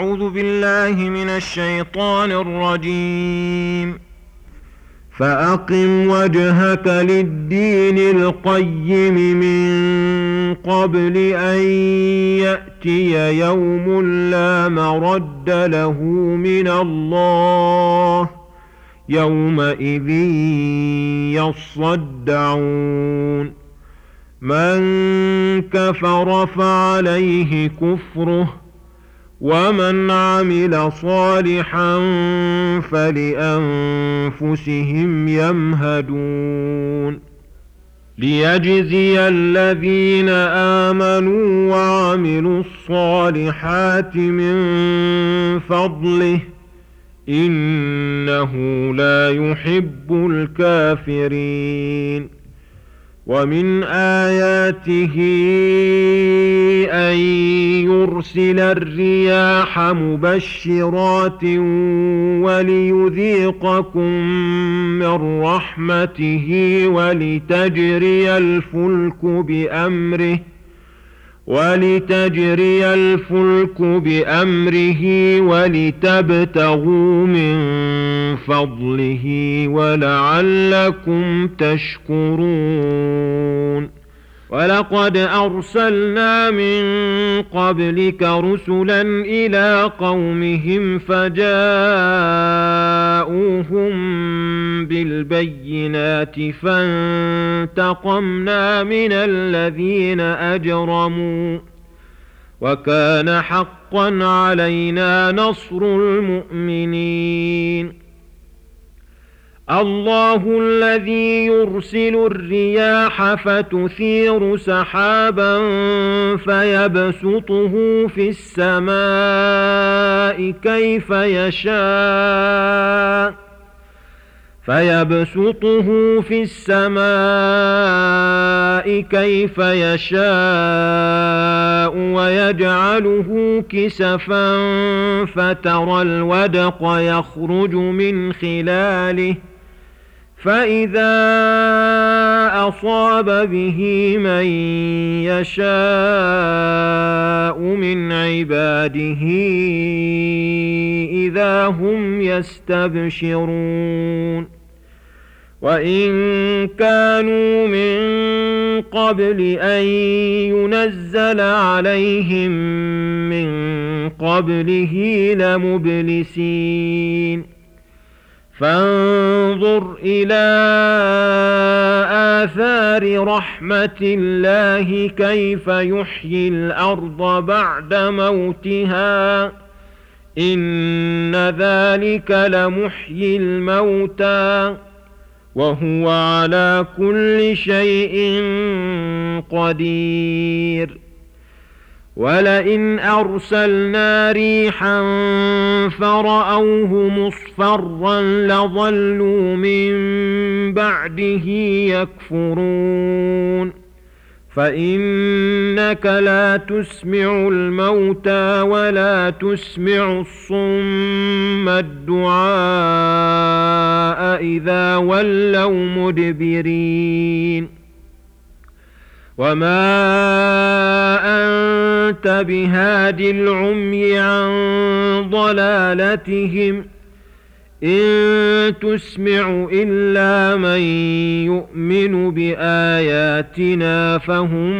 أعوذ بالله من الشيطان الرجيم. فأقم وجهك للدين القيم من قبل أن يأتي يوم لا مرد له من الله يومئذ يصدعون. من كفر فعليه كفره ومن عمل صالحا فلأنفسهم يمهدون. ليجزي الذين آمنوا وعملوا الصالحات من فضله إنه لا يحب الكافرين. ومن آياته أن يرسل الرياح مبشرات وليذيقكم من رحمته ولتجري الفلك بأمره ولتبتغوا من فضله ولعلكم تشكرون. ولقد أرسلنا من قبلك رسلا إلى قومهم فجاءوهم بالبينات فانتقمنا من الذين أجرموا وكان حقا علينا نصر المؤمنين. الله الذي يرسل الرياح فتثير سحابا فيبسطه في السماء كيف يشاء ويجعله كسفا فترى الودق يخرج من خلاله فإذا أصاب به من يشاء من عباده إذا هم يستبشرون. وإن كانوا من قبل أن ينزل عليهم من قبله لمبلسين. فانظر إلى آثار رحمة الله كيف يحيي الأرض بعد موتها إن ذلك لمحيي الموتى وهو على كل شيء قدير. ولئن أرسلنا ريحا فرأوه مصفرا لظلوا من بعده يكفرون. فإنك لا تسمع الموتى ولا تسمع الصم الدعاء إذا ولوا مدبرين. وما أنت بهاد العمي عن ضلالتهم إن تسمع إلا من يؤمن بآياتنا فهم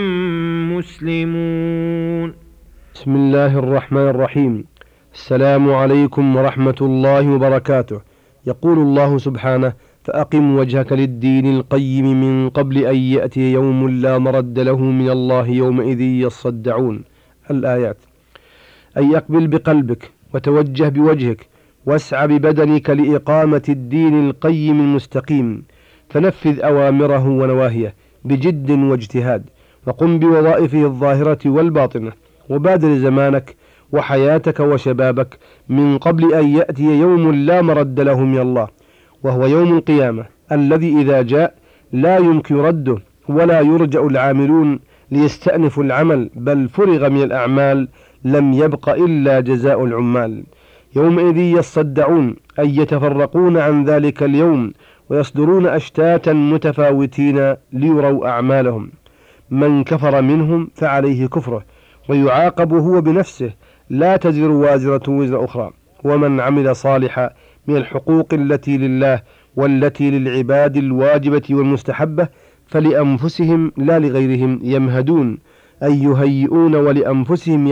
مسلمون. بسم الله الرحمن الرحيم. السلام عليكم ورحمة الله وبركاته. يقول الله سبحانه: فأقم وجهك للدين القيم من قبل أن يأتي يوم لا مرد له من الله يومئذ يصدعون. الآيات. أي أقبل بقلبك وتوجه بوجهك واسع ببدنك لإقامة الدين القيم المستقيم، فنفذ أوامره ونواهيه بجد واجتهاد، وقم بوظائفه الظاهرة والباطنة، وبادر زمانك وحياتك وشبابك من قبل أن يأتي يوم لا مرد له من الله، وهو يوم القيامة الذي إذا جاء لا يمكن رده ولا يرجع العاملون ليستأنفوا العمل، بل فرغ من الأعمال لم يبق إلا جزاء العمال. يومئذ يصدعون أي يتفرقون عن ذلك اليوم ويصدرون أشتاتا متفاوتين ليروا أعمالهم. من كفر منهم فعليه كفره ويعاقب هو بنفسه لا تزر وازرة وزر أخرى. ومن عمل صالحا من الحقوق التي لله والتي للعباد الواجبة والمستحبة فلأنفسهم لا لغيرهم يمهدون، أي يهيئون ولأنفسهم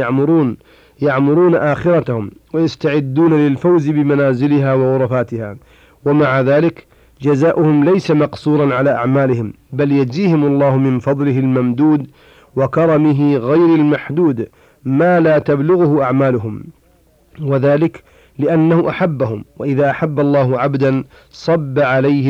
يعمرون آخرتهم ويستعدون للفوز بمنازلها وغرفاتها. ومع ذلك جزاؤهم ليس مقصورا على أعمالهم، بل يجزيهم الله من فضله الممدود وكرمه غير المحدود ما لا تبلغه أعمالهم، وذلك لأنه أحبهم. وإذا أحب الله عبدا صب عليه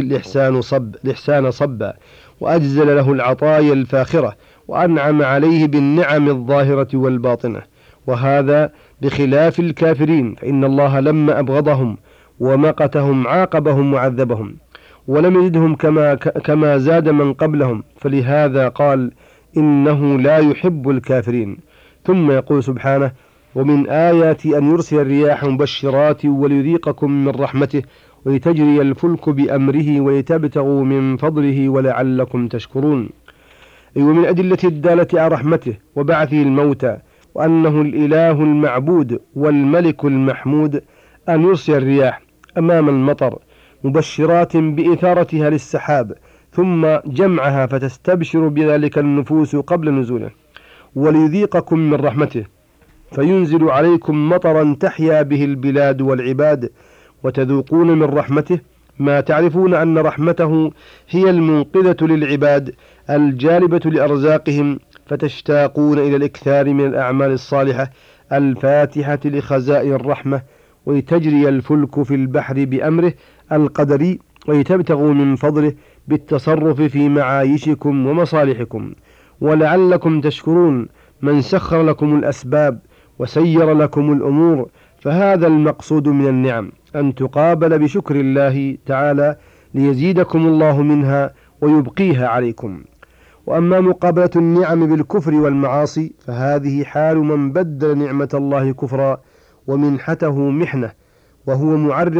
الإحسان صبا، وأجزل له العطايا الفاخرة، وأنعم عليه بالنعم الظاهرة والباطنة. وهذا بخلاف الكافرين، فإن الله لما أبغضهم ومقتهم عاقبهم وعذبهم، ولم يزدهم كما زاد من قبلهم، فلهذا قال إنه لا يحب الكافرين. ثم يقول سبحانه: ومن آياته أن يرسل الرياح مبشرات وليذيقكم من رحمته ولتجري الفلك بأمره ولتبتغوا من فضله ولعلكم تشكرون. أي ومن أدلة الدالة على رحمته وبعثه الموتى وأنه الإله المعبود والملك المحمود أن يرسل الرياح أمام المطر مبشرات بإثارتها للسحاب، ثم جمعها فتستبشر بذلك النفوس قبل نزوله، وليذيقكم من رحمته فينزل عليكم مطرا تحيا به البلاد والعباد، وتذوقون من رحمته ما تعرفون أن رحمته هي المنقذة للعباد الجالبة لأرزاقهم، فتشتاقون إلى الإكثار من الأعمال الصالحة الفاتحة لخزائن الرحمة، ولتجري الفلك في البحر بأمره القدري، ولتبتغوا من فضله بالتصرف في معايشكم ومصالحكم، ولعلكم تشكرون من سخر لكم الأسباب وسير لكم الأمور. فهذا المقصود من النعم، أن تقابل بشكر الله تعالى ليزيدكم الله منها ويبقيها عليكم. وأما مقابلة النعم بالكفر والمعاصي فهذه حال من بدل نعمة الله كفرا ومنحته محنة، وهو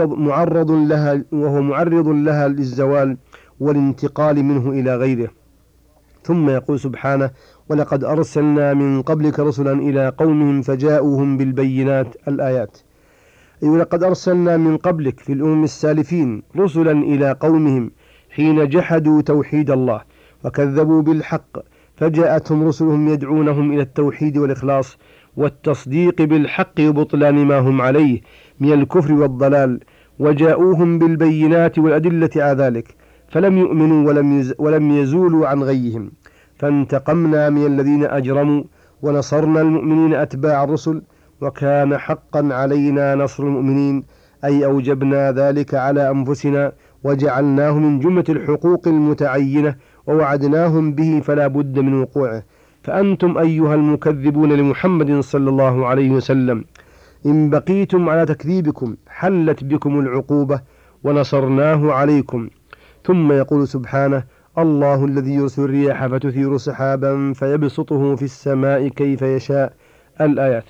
معرض لها للزوال والانتقال منه إلى غيره. ثم يقول سبحانه: ولقد أرسلنا من قبلك رسلا إلى قومهم فجاءوهم بالبينات. الآيات. أي ولقد أرسلنا من قبلك في الأمم السالفين رسلا إلى قومهم حين جحدوا توحيد الله وكذبوا بالحق، فجاءتهم رسلهم يدعونهم إلى التوحيد والإخلاص والتصديق بالحق وبطلان ما هم عليه من الكفر والضلال، وجاءوهم بالبينات والأدلة على ذلك، فلم يؤمنوا ولم يزولوا عن غيهم، فانتقمنا من الذين أجرموا ونصرنا المؤمنين أتباع الرسل، وكان حقا علينا نصر المؤمنين، أي أوجبنا ذلك على أنفسنا وجعلناه من جملة الحقوق المتعينة ووعدناهم به فلا بد من وقوعه. فأنتم أيها المكذبون لمحمد صلى الله عليه وسلم إن بقيتم على تكذيبكم حلت بكم العقوبة ونصرناه عليكم. ثم يقول سبحانه: الله الذي يرسل الرياح فتثير سحابا فيبسطه في السماء كيف يشاء. الآيات.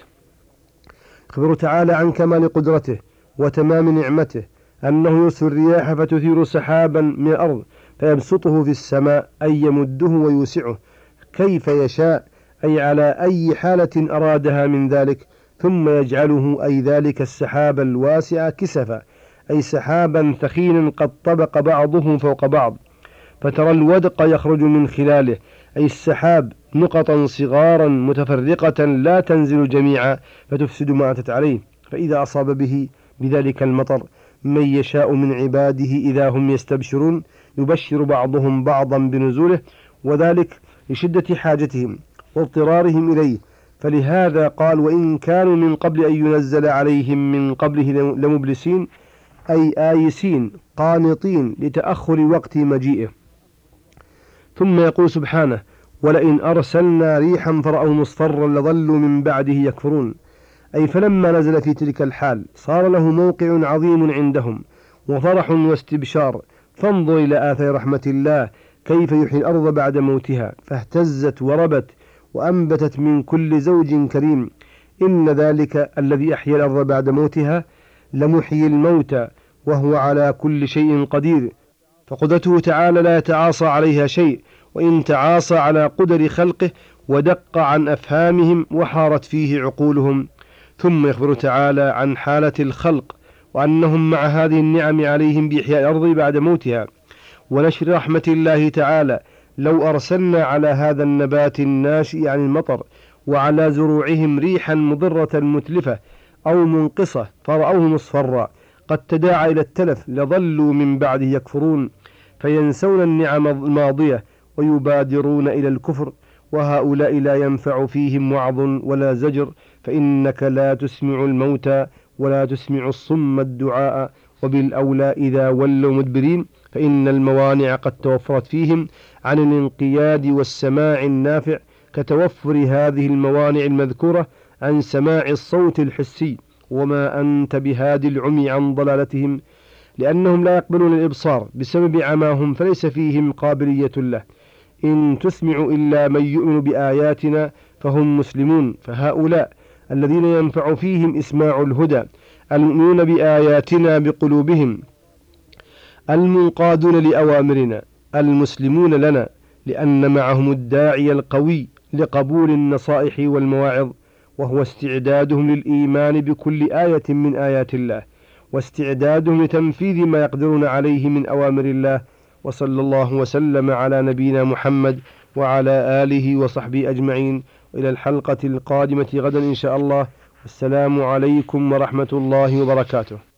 يخبر تعالى عن كمال قدرته وتمام نعمته أنه يرسل الرياح فتثير سحابا من الأرض فيبسطه في السماء، أي يمده ويوسعه كيف يشاء، أي على أي حالة أرادها من ذلك، ثم يجعله أي ذلك السحاب الواسع كسفا، أي سحابا ثخينا قد طبق بعضه فوق بعض، فترى الودق يخرج من خلاله، أي السحاب نقطا صغارا متفرقة لا تنزل جميعا فتفسد ما أتت عليه. فإذا أصاب به بذلك المطر من يشاء من عباده إذا هم يستبشرون، يبشر بعضهم بعضا بنزوله، وذلك لشدة حاجتهم واضطرارهم إليه. فلهذا قال: وإن كانوا من قبل أن ينزل عليهم من قبله لمبلسين، أي آيسين قانطين لتأخر وقت مجيئه. ثم يقول سبحانه: ولئن أرسلنا ريحا فرأوا مصفرا لظلوا من بعده يكفرون، أي فلما نزل في تلك الحال صار له موقع عظيم عندهم وفرح واستبشار. فانظر إلى آثار رحمة الله كيف يحيي الأرض بعد موتها، فاهتزت وربت وأنبتت من كل زوج كريم. إن ذلك الذي أحيا الأرض بعد موتها لمحيي الموتى وهو على كل شيء قدير، فقدرته تعالى لا يتعاصى عليها شيء، وإن تعاصى على قدر خلقه ودق عن أفهامهم وحارت فيه عقولهم. ثم يخبر تعالى عن حالة الخلق وأنهم مع هذه النعم عليهم بإحياء الأرض بعد موتها ونشر رحمة الله تعالى لو أرسلنا على هذا النبات الناشئ عن المطر وعلى زروعهم ريحا مضرة متلفة أو منقصة فرأوه مصفرا قد تداعى إلى التلف لظلوا من بعده يكفرون فينسون النعم الماضية ويبادرون إلى الكفر، وهؤلاء لا ينفع فيهم وعظ ولا زجر، فإنك لا تسمع الموتى ولا تسمع الصم الدعاء، وبالأولى إذا ولوا مدبرين فإن الموانع قد توفرت فيهم عن الانقياد والسماع النافع، كتوفر هذه الموانع المذكورة عن سماع الصوت الحسي. وما أنت بهادي العمي عن ضلالتهم، لأنهم لا يقبلون الإبصار بسبب عماهم، فليس فيهم قابلية له. إن تسمع إلا من يؤمن بآياتنا فهم مسلمون، فهؤلاء الذين ينفع فيهم إسماع الهدى المؤمنون بآياتنا بقلوبهم المنقادون لأوامرنا المسلمون لنا، لأن معهم الداعي القوي لقبول النصائح والمواعظ، وهو استعدادهم للإيمان بكل آية من آيات الله، واستعدادهم لتنفيذ ما يقدرون عليه من أوامر الله. وصلى الله وسلم على نبينا محمد وعلى آله وصحبه أجمعين، وإلى الحلقة القادمة غدا إن شاء الله. السلام عليكم ورحمة الله وبركاته.